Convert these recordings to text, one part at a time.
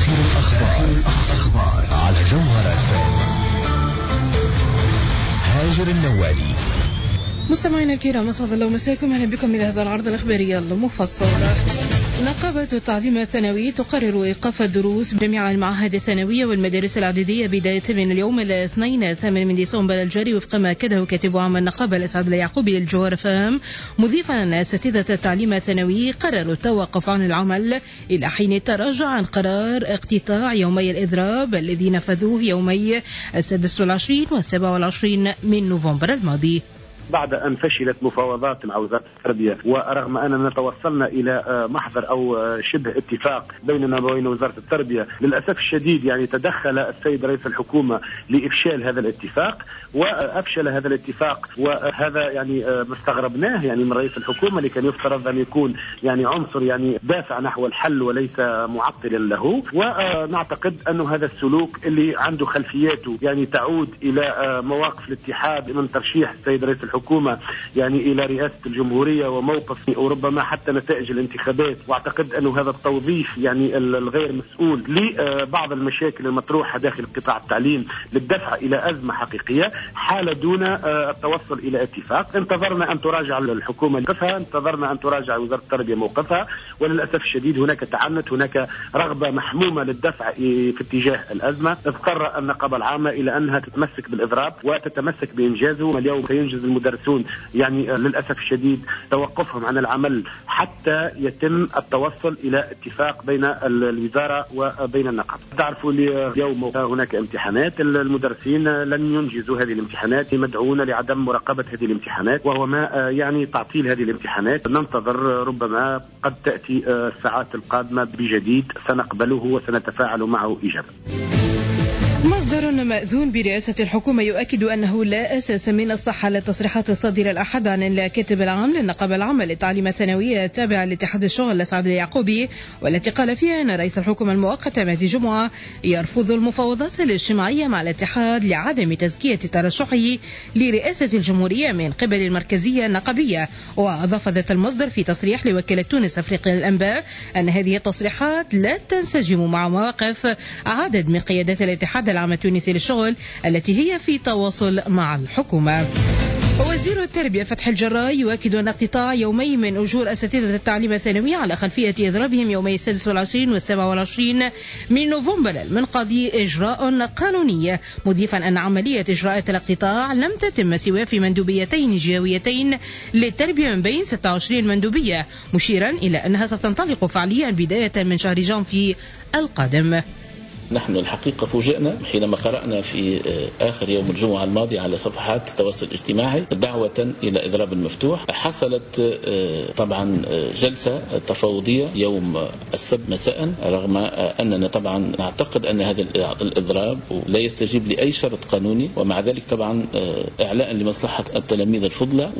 الأخبار على جوهرة هاجر النوالي. مستمعينا الكرام، أسعد الله مساكم، أهلا بكم إلى هذا العرض الإخباري المفصل. نقابة التعليم الثانوي تقرر إيقاف الدروس بجميع المعاهد الثانوية والمدارس الإعدادية بداية من اليوم الاثنين 8 من ديسمبر الجاري، وفق ما أكده كاتب عام النقابة الأسعد اليعقوبي للجوهرة فام، مضيفا أن أساتذة التعليم الثانوي قرروا التوقف عن العمل إلى حين التراجع عن قرار اقتطاع يومي الإضراب الذي نفذوه يومي 26 و 27 من نوفمبر الماضي. بعد أن فشلت مفاوضات مع وزارة التربية، ورغم أننا توصلنا إلى محضر أو شبه اتفاق بيننا وبين وزارة التربية، للأسف الشديد يعني تدخل السيد رئيس الحكومة لإفشال هذا الاتفاق، وأفشل هذا الاتفاق. وهذا يعني ما استغربناه يعني من رئيس الحكومة، اللي كان يفترض أن يكون يعني عنصر يعني دافع نحو الحل وليس معطلا له. ونعتقد أنه هذا السلوك اللي عنده خلفياته يعني تعود إلى مواقف الاتحاد من ترشيح السيد رئيس الحكومة يعني إلى رئاسة الجمهورية، وموقف وربما حتى نتائج الانتخابات. واعتقد أنه هذا التوظيف يعني الغير مسؤول لبعض المشاكل المطروحة داخل قطاع التعليم للدفع إلى أزمة حقيقية حال دون التوصل إلى اتفاق. انتظرنا أن تراجع الحكومة موقفها، انتظرنا أن تراجع وزارة التربية موقفها، وللأسف الشديد هناك تعنت، هناك رغبة محمومة للدفع في اتجاه الأزمة. اضطر النقابة العامة إلى أنها تتمسك بالإضراب وتتمسك بإنجازه. اليوم سينجز المدرسون يعني للأسف الشديد توقفهم عن العمل حتى يتم التوصل إلى اتفاق بين الوزارة وبين النقابة. تعرفوا اليوم هناك امتحانات، المدرسين لن ينجزوا هذه الامتحانات، مدعوون لعدم مراقبة هذه الامتحانات، وهو ما يعني تعطيل هذه الامتحانات. ننتظر ربما قد تأتي الساعات القادمة بجديد سنقبله وسنتفاعل معه إيجابا. مصدر مأذون برئاسة الحكومة يؤكد أنه لا أساس من الصحة للتصريحات الصادرة الأحد عن الكاتب العام للنقابة العامة للتعليم الثانوي التابع لاتحاد الشغل الأسعد اليعقوبي، والتي قال فيها أن رئيس الحكومة المؤقت مهدي جمعة يرفض المفاوضات الاجتماعية مع الاتحاد لعدم تزكية ترشحه لرئاسة الجمهورية من قبل المركزية النقابية. وأضاف ذات المصدر في تصريح لوكالة تونس أفريقيا للأنباء أن هذه التصريحات لا تنسجم مع مواقف عدد من قيادات الاتحاد العام التونسي للشغل التي هي في تواصل مع الحكومة. وزير التربية فتح الجراي يؤكد أن اقتطاع يومي من أجور أساتذة التعليم الثانوي على خلفية إضرابهم يومي 26 و 27 من نوفمبر المنقضي إجراء قانوني، مضيفا أن عملية إجراءات الاقتطاع لم تتم سوى في مندوبيتين جهويتين للتربية من بين 26 مندوبية، مشيرا إلى أنها ستنطلق فعليا بداية من شهر جانفي القادم. نحن الحقيقة فوجئنا حينما قرأنا في آخر يوم الجمعة الماضي على صفحات التواصل الاجتماعي دعوة إلى إضراب المفتوح. حصلت طبعا جلسة تفاوضية يوم السبت مساء، رغم أننا طبعا نعتقد أن هذا الإضراب لا يستجيب لأي شرط قانوني، ومع ذلك طبعا إعلاء لمصلحة التلاميذ الفضلى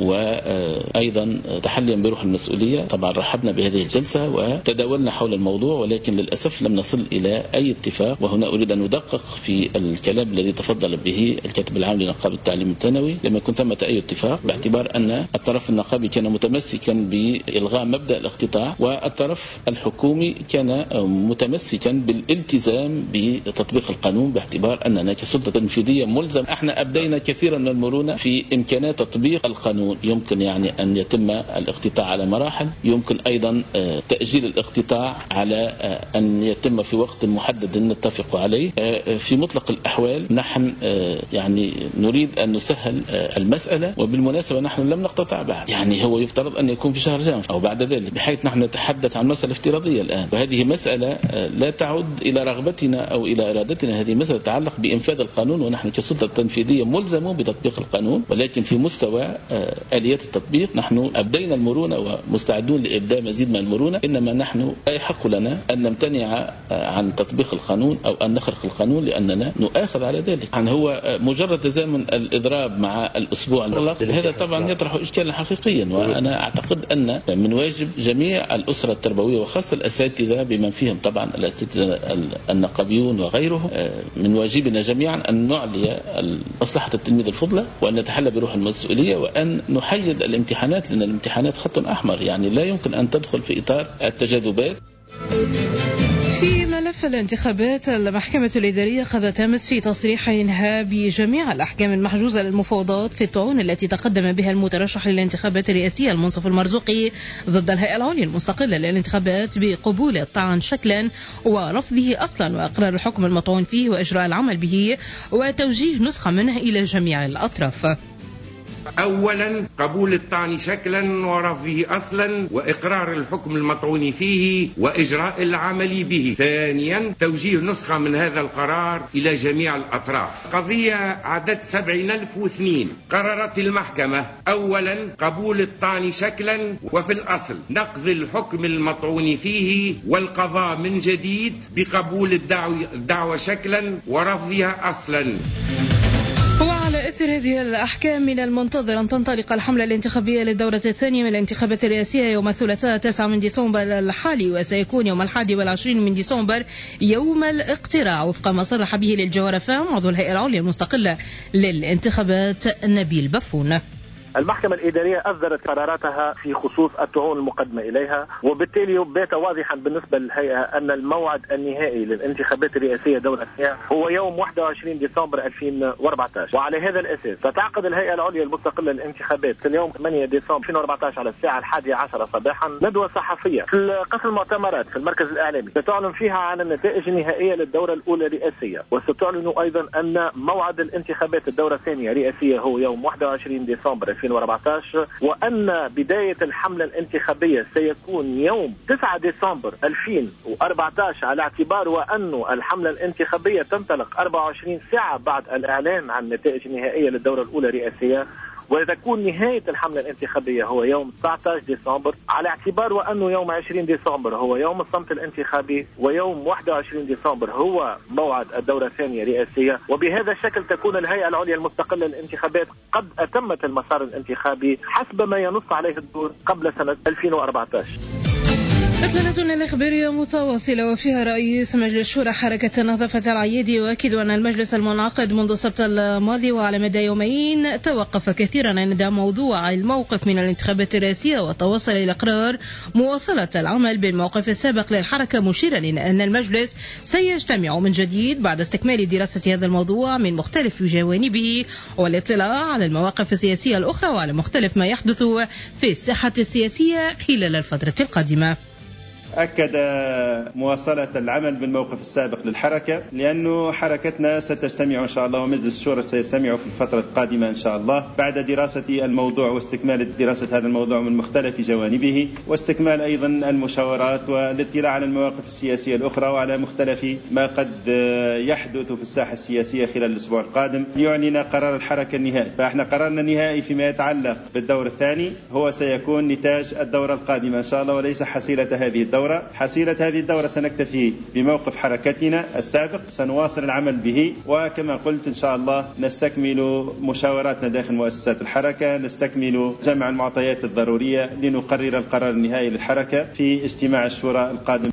وأيضا تحليا بروح المسؤولية. طبعا رحبنا بهذه الجلسة وتداولنا حول الموضوع، ولكن للأسف لم نصل إلى أي اتفاق. وهنا أريد أن أدقق في الكلام الذي تفضل به الكاتب العام لنقابة التعليم الثانوي. لم يكن ثمة أي اتفاق، باعتبار أن الطرف النقابي كان متمسكا بإلغاء مبدأ الاقتطاع، والطرف الحكومي كان متمسكا بالالتزام بتطبيق القانون، باعتبار أننا كسلطة تنفيذية ملزم. احنا أبدينا كثيرا من المرونة في إمكانات تطبيق القانون. يمكن يعني أن يتم الاقتطاع على مراحل، يمكن أيضا تأجيل الاقتطاع على أن يتم في وقت محدد نتفق عليه. في مطلق الأحوال نحن يعني نريد أن نسهل المسألة، وبالمناسبة نحن لم نقتطع بعد، يعني هو يفترض أن يكون في شهر جانفي أو بعد ذلك، بحيث نحن نتحدث عن مسألة افتراضية الآن، وهذه مسألة لا تعود إلى رغبتنا أو إلى إرادتنا. هذه مسألة تتعلق بإنفاذ القانون، ونحن كسلطة تنفيذية ملزمون بتطبيق القانون، ولكن في مستوى آليات التطبيق نحن أبدينا المرونة ومستعدون لإبداء مزيد من المرونة. إنما نحن لا يحق لنا أن نمتنع عن تطبيق القانون أو أن نخرق القانون لأننا نؤاخذ على ذلك. يعني هو مجرد تزامن الإضراب مع الأسبوع المغلق، هذا طبعا يطرح إشكالا حقيقيا. وأنا أعتقد أن من واجب جميع الأسرة التربوية وخاصة الأساتذة بمن فيهم طبعا الأساتذة النقابيون وغيرهم، من واجبنا جميعا أن نعلي مصلحة التلميذ الفضلى، وأن نتحلى بروح المسؤولية، وأن نحيد الامتحانات، لأن الامتحانات خط أحمر، يعني لا يمكن أن تدخل في إطار التجاذبات. في ملف الانتخابات، المحكمة الإدارية أخذت أمس في تصريحها بجميع الأحكام المحجوزة للمفاوضات في الطعون التي تقدم بها المترشح للانتخابات الرئاسية المنصف المرزوقي ضد الهيئة العليا المستقلة للانتخابات بقبول الطعن شكلا ورفضه أصلا، وإقرار الحكم المطعون فيه وإجراء العمل به وتوجيه نسخة منه إلى جميع الأطراف. أولا قبول الطعن شكلا ورفضه أصلا وإقرار الحكم المطعون فيه وإجراء العمل به. ثانيا توجيه نسخة من هذا القرار إلى جميع الأطراف. قضية عدد 70,002. قررت المحكمة أولا قبول الطعن شكلا وفي الأصل نقض الحكم المطعون فيه والقضاء من جديد بقبول الدعوة شكلا ورفضها أصلا. وعلى إثر هذه الأحكام من المنتظر أن تنطلق الحملة الانتخابية للدورة الثانية من الانتخابات الرئاسية يوم الثلاثاء 9 من ديسمبر الحالي، وسيكون يوم 21 من ديسمبر يوم الاقتراع وفق ما صرح به للجوارفة عضو الهيئة العليا المستقلة للانتخابات نبيل بفون. المحكمة الإدارية أصدرت قراراتها في خصوص الطعون المقدمة إليها، وبالتالي بات واضحا بالنسبة للهيئة أن الموعد النهائي للانتخابات الرئاسية دولة الثانية هو يوم 21 ديسمبر 2014. وعلى هذا الأساس ستعقد الهيئة العليا المستقلة للانتخابات في اليوم 8 ديسمبر 2014 على الساعة 11 صباحا ندوة صحفية في قسم المؤتمرات في المركز الإعلامي ستعلن فيها عن النتائج النهائية للدورة الأولى الرئاسية، وستعلن أيضا أن موعد الانتخابات الدورة الثانية رئاسية هو يوم 21 ديسمبر 2014، وأن بداية الحملة الانتخابية سيكون يوم 9 ديسمبر 2014 على اعتبار وأن الحملة الانتخابية تنطلق 24 ساعة بعد الإعلان عن النتائج النهائية للدورة الأولى الرئاسية، وتكون نهاية الحملة الانتخابية هو يوم 19 ديسمبر على اعتبار وأنه يوم 20 ديسمبر هو يوم الصمت الانتخابي ويوم 21 ديسمبر هو موعد الدورة الثانية رئاسية. وبهذا الشكل تكون الهيئة العليا المستقلة للانتخابات قد أتمت المسار الانتخابي حسب ما ينص عليه الدستور قبل سنة 2014. رسالتنا الإخبارية متواصلة وفيها رئيس مجلس شورى حركة النهضة فتحي العيادي يؤكد أن المجلس المنعقد منذ السبت الماضي وعلى مدى يومين توقف كثيرا عند موضوع الموقف من الانتخابات الرئاسية وتوصل إلى قرار مواصلة العمل بالموقف السابق للحركة، مشيرا إلى أن المجلس سيجتمع من جديد بعد استكمال دراسة هذا الموضوع من مختلف جوانبه والاطلاع على المواقف السياسية الأخرى وعلى مختلف ما يحدث في الساحة السياسية خلال الفترة القادمة. أكد مواصلة العمل بالموقف السابق للحركة، لأنه حركتنا ستجتمع إن شاء الله ومجلس الشورى سيجتمع في الفترة القادمة إن شاء الله بعد دراسة الموضوع واستكمال دراسة هذا الموضوع من مختلف جوانبه، واستكمال أيضا المشاورات والاطلاع على المواقف السياسية الأخرى وعلى مختلف ما قد يحدث في الساحة السياسية خلال الأسبوع القادم ليعلن قرار الحركة النهائي. فإحنا قرارنا النهائي فيما يتعلق بالدور الثاني هو سيكون نتاج الدورة القادمة إن شاء الله وليس حصيلة هذه الدورة. حصيلة هذه الدورة سنكتفي بموقف حركتنا السابق، سنواصل العمل به، وكما قلت إن شاء الله نستكمل مشاوراتنا داخل مؤسسات الحركة، نستكمل جمع المعطيات الضرورية لنقرر القرار النهائي للحركة في اجتماع الشورى القادم.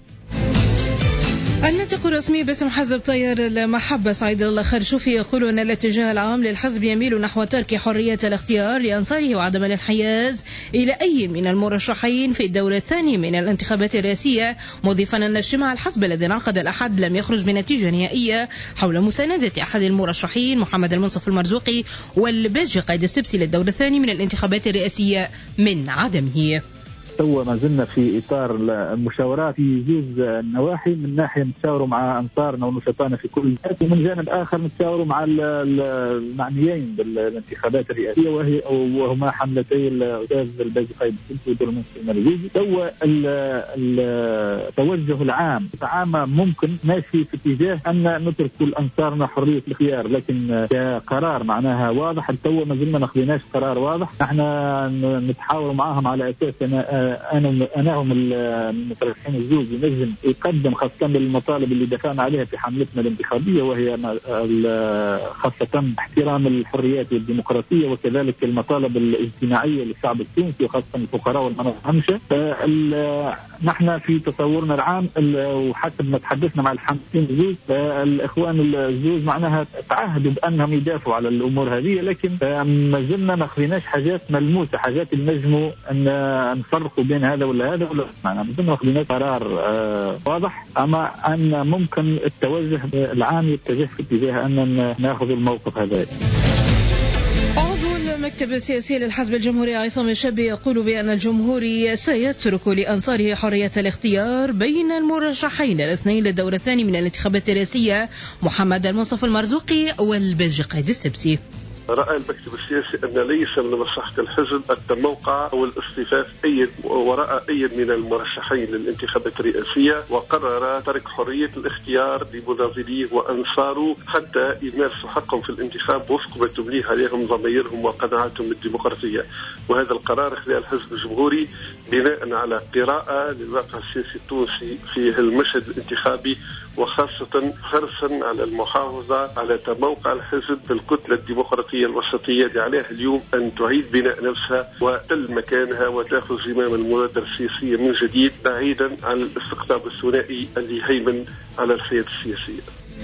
الناطق الرسمي باسم حزب تيار المحبة سعيد الله خرشوفي يقول أن الاتجاه العام للحزب يميل نحو ترك حرية الاختيار لأنصاره وعدم الانحياز إلى أي من المرشحين في الدور الثاني من الانتخابات الرئاسية، مضيفا أن اجتماع الحزب الذي انعقد الأحد لم يخرج بنتيجة نهائية حول مساندة أحد المرشحين محمد المنصف المرزوقي والباجي قائد السبسي للدور الثاني من الانتخابات الرئاسية من عدمه. تو ما زلنا في إطار المشاورات في جزء النواحي، من ناحية نتشاوروا مع أنصارنا ونشطائنا في كل جهة، ومن جانب آخر نتشاوروا مع المعنيين بالانتخابات الرئاسية وهما حملتي الأستاذ الباجي قائد السبسي ودور المنصف المرزوقي. تو التوجه العام عامة ممكن ماشي في اتجاه أن نترك كل أنصارنا حرية الاختيار، لكن كقرار معناها واضح تو ما زلنا ما خذيناش قرار واضح. احنا نتحاور معهم على أساس أنا هم المترشحين الزوج ينجم يقدم خاصة بالمطالب اللي دفعنا عليها في حملتنا الانتخابية، وهي خاصة احترام الحريات والديمقراطية وكذلك المطالب الاجتماعية للشعب التونسي وخاصة الفقراء والمناطق الهامشة. نحن في تصورنا العام وحسب ما تحدثنا مع الحامسين الزوج، الإخوان الزوج معناها تعهدوا بأنهم يدافعوا على الأمور هذه، لكن ما زلنا ما خذيناش حاجات ملموسة، حاجات النجموا أن نفرقوا نفرقوا بين هذا ولا هذا ولا معنا بدنا ناخذ قرار واضح، أما أن ممكن التوجه العام يتجه في اتجاه أن ناخذ الموقف هذا. المكتب السياسي للحزب الجمهوري عصام الشابي يقول بأن الجمهوري سيترك لأنصاره حرية الاختيار بين المرشحين الاثنين للدور الثاني من الانتخابات الرئاسية، محمد المصطفى المرزوقي والباجي قايد السبسي. رأى المكتب السياسي أن ليس من مصلحة الحزب التموقع أو الاصطفاف وراء أي من المرشحين للانتخابات الرئاسية، وقرر ترك حرية الاختيار لمناضليه وأنصاره حتى يمارسوا حقهم في الانتخاب وفق ما تمليه عليهم ضميرهم وقناعاتهم الديمقراطية. وهذا القرار خلال الحزب الجمهوري بناء على قراءة للواقع السياسي التونسي في المشهد الانتخابي، وخاصة حرصا على المحافظة على تموقع الحزب بالكتلة الديمقراطية الوسطية اللي عليها اليوم أن تعيد بناء نفسها وتل مكانها وتأخذ زمام المبادرة السياسية من جديد، بعيدا عن الاستقطاب الثنائي اللي هيمن على الحياة السياسية.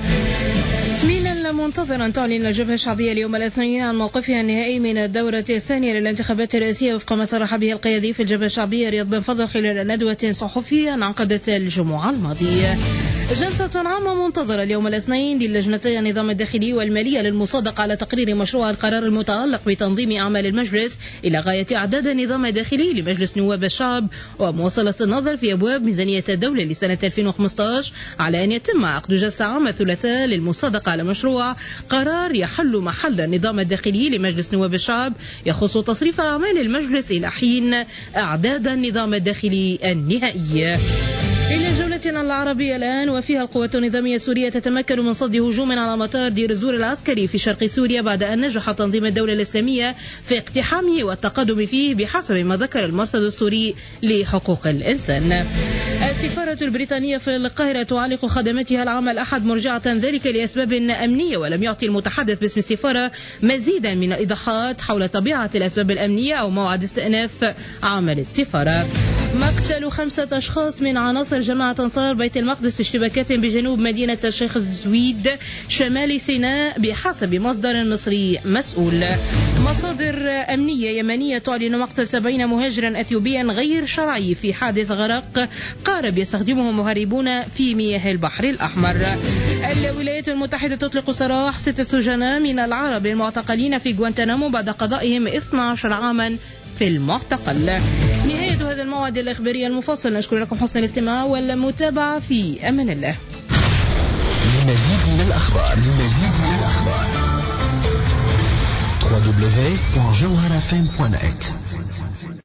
من المنتظر أن تعلن الجبهة الشعبية اليوم الاثنين عن موقفها النهائي من الدورة الثانية للانتخابات الرئاسية وفق ما صرح به القيادي في الجبهة الشعبية رياض بن فضل خلال ندوة صحفية عقدت الجمعة الماضية. جلسة عامة منتظرة اليوم الاثنين للجنتي النظام الداخلي والمالية للمصادقة على تقرير مشروع القرار المتعلق بتنظيم أعمال المجلس إلى غاية إعداد النظام الداخلي لمجلس نواب الشعب ومواصلة النظر في أبواب ميزانية الدولة لسنة 2015 على أن يتم عقد جلسة عامة الثلاثاء للمصادقة على مشروع قرار يحل محل النظام الداخلي لمجلس نواب الشعب يخص تصريف أعمال المجلس إلى حين إعداد النظام الداخلي النهائي. إلى جولتنا العربية الآن، وفيها القوات النظامية السورية تتمكن من صد هجوم على مطار دير الزور العسكري في شرق سوريا بعد أن نجح تنظيم الدولة الإسلامية في اقتحامه والتقدم فيه بحسب ما ذكر المرصد السوري لحقوق الإنسان. السفارة البريطانية في القاهرة تعلق خدماتها العامة الأحد مرجعة ذلك لأسباب أمنية، ولم يعطي المتحدث باسم السفارة مزيدا من الإيضاحات حول طبيعة الأسباب الأمنية أو موعد استئناف عمل السفارة. مقتل 5 أشخاص من عناصر جماعة أنصار بيت المقدس في اشتباكات بجنوب مدينة الشيخ الزويد شمال سيناء بحسب مصدر مصري مسؤول. مصادر أمنية يمنية تعلن مقتل 70 مهاجرا أثيوبيا غير شرعي في حادث غرق قارب يستخدمه مهربون في مياه البحر الأحمر. الولايات المتحدة تطلق سراح 6 سجناء من العرب المعتقلين في غوانتنامو بعد قضائهم 12 عاما في المعتقل. نهاية هذا الموعد الإخباري المفصل، نشكر لكم حسن الاستماع والمتابعة في أمان الله. لمزيد من الأخبار www.jawharafm.net